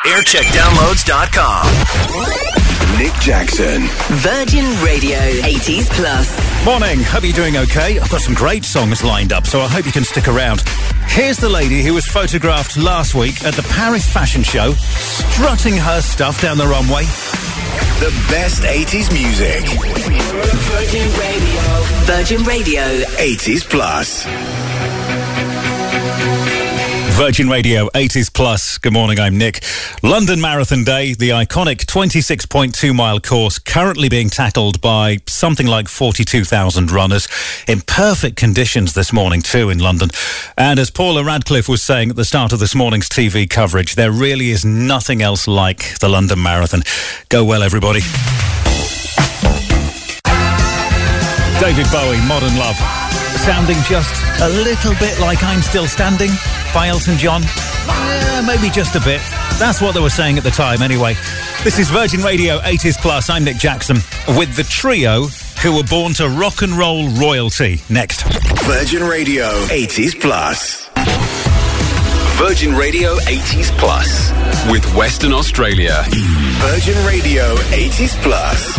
Aircheckdownloads.com. Nick Jackson. Virgin Radio 80s Plus. Morning, hope you're doing okay. I've got some great songs lined up, so I hope you can stick around. Here's the lady who was photographed last week at the Paris Fashion Show, strutting her stuff down the runway. The best 80s music. Virgin Radio. Virgin Radio 80s Plus. Virgin Radio 80s Plus. Good morning, I'm Nick. London Marathon Day, the iconic 26.2-mile course currently being tackled by something like 42,000 runners in perfect conditions this morning too in London. And as Paula Radcliffe was saying at the start of this morning's TV coverage, there really is nothing else like the London Marathon. Go well, everybody. David Bowie, Modern Love. Sounding just a little bit like I'm Still Standing by Elton John. Maybe just a bit. That's what they were saying at the time anyway. This is Virgin Radio 80s Plus. I'm Nick Jackson with the trio who were born to rock and roll royalty. Next. Virgin Radio 80s Plus. Virgin Radio 80s Plus with Western Australia. Virgin Radio 80s Plus.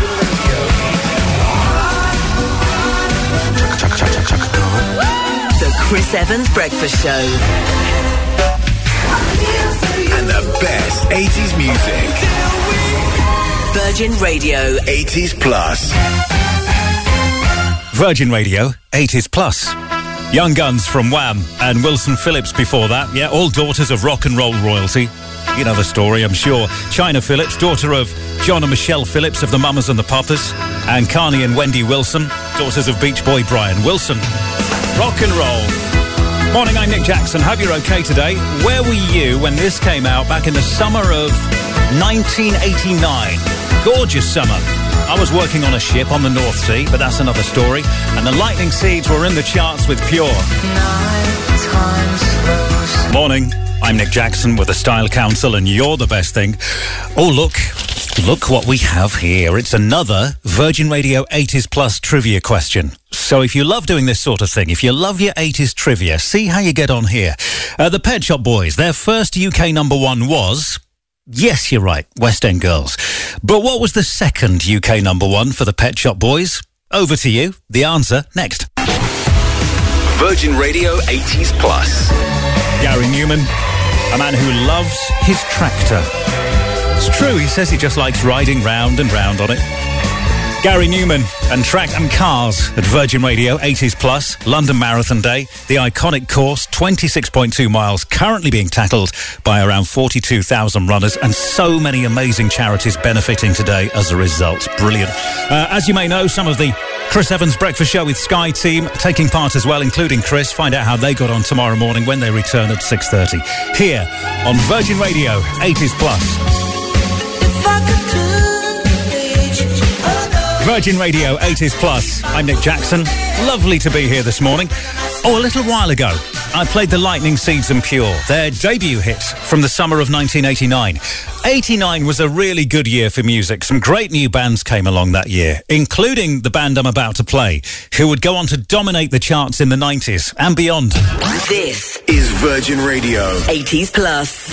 The Chris Evans Breakfast Show. And the best 80s music. Virgin Radio 80s Plus. Virgin Radio 80s Plus. Young Guns from Wham and Wilson Phillips before that. Yeah, all daughters of rock and roll royalty. You know the story, I'm sure. China Phillips, daughter of John and Michelle Phillips of the Mamas and the Papas, and Carney and Wendy Wilson, daughters of Beach Boy Brian Wilson. Rock and roll. Morning, I'm Nick Jackson. Hope you're okay today. Where were you when this came out back in the summer of 1989? Gorgeous summer. I was working on a ship on the North Sea, but that's another story. And the Lightning Seeds were in the charts with Pure. Morning, I'm Nick Jackson with the Style Council, and you're the best thing. Oh, look what we have here. It's another Virgin Radio 80s Plus trivia question. So if you love doing this sort of thing, if you love your 80s trivia, see how you get on here. The Pet Shop Boys, their first UK number one was... Yes, you're right, West End Girls. But what was the second UK number one for the Pet Shop Boys? Over to you. The answer next. Virgin Radio 80s Plus. Gary Newman, a man who loves his tractor. It's true, he says he just likes riding round and round on it. Gary Newman and Cars at Virgin Radio 80s Plus, London Marathon Day, the iconic course, 26.2 miles, currently being tackled by around 42,000 runners, and so many amazing charities benefiting today as a result. Brilliant. As you may know, some of the Chris Evans Breakfast Show with Sky team taking part as well, including Chris. Find out how they got on tomorrow morning when they return at 6:30. Here on Virgin Radio 80s Plus. Virgin Radio 80s Plus. I'm Nick Jackson. Lovely to be here this morning. Oh, a little while ago, I played the Lightning Seeds and Pure, their debut hit from the summer of 1989. 89 was a really good year for music. Some great new bands came along that year, including the band I'm about to play, who would go on to dominate the charts in the 90s and beyond. This is Virgin Radio 80s Plus.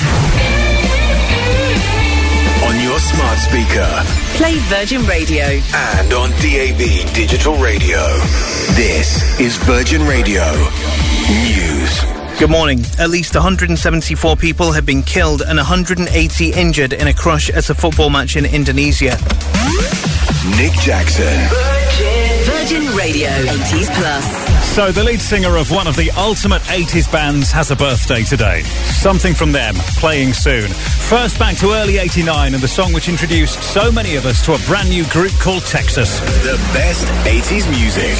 On your smart speaker. Play Virgin Radio. And on DAB Digital Radio. This is Virgin Radio News. Good morning. At least 174 people have been killed and 180 injured in a crush at a football match in Indonesia. Nick Jackson. Virgin Radio 80s Plus. So the lead singer of one of the ultimate 80s bands has a birthday today. Something from them, playing soon. First back to early 89 and the song which introduced so many of us to a brand new group called Texas. The best 80s music.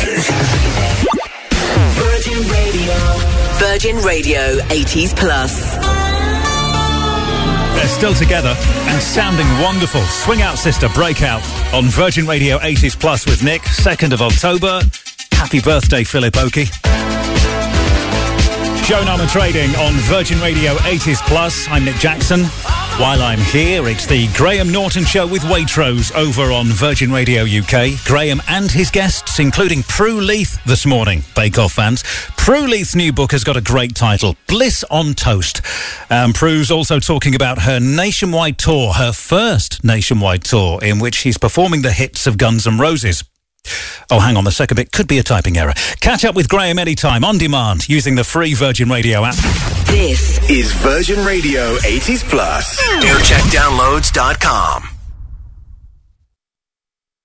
Virgin Radio. Virgin Radio 80s Plus. They're still together and sounding wonderful. Swing Out Sister, Breakout on Virgin Radio 80s Plus with Nick, 2nd of October. Happy birthday, Philip Oakey. Joe Nama Trading on Virgin Radio 80s Plus. I'm Nick Jackson. While I'm here, it's the Graham Norton Show with Waitrose over on Virgin Radio UK. Graham and his guests, including Prue Leith this morning, Bake Off fans. Prue Leith's new book has got a great title, Bliss on Toast. Prue's also talking about her nationwide tour, her first nationwide tour, in which she's performing the hits of Guns N' Roses. Oh, hang on, the second bit could be a typing error. Catch up with Graham anytime, on demand, using the free Virgin Radio app. This is Virgin Radio 80s Plus. NewCheckDownloads.com.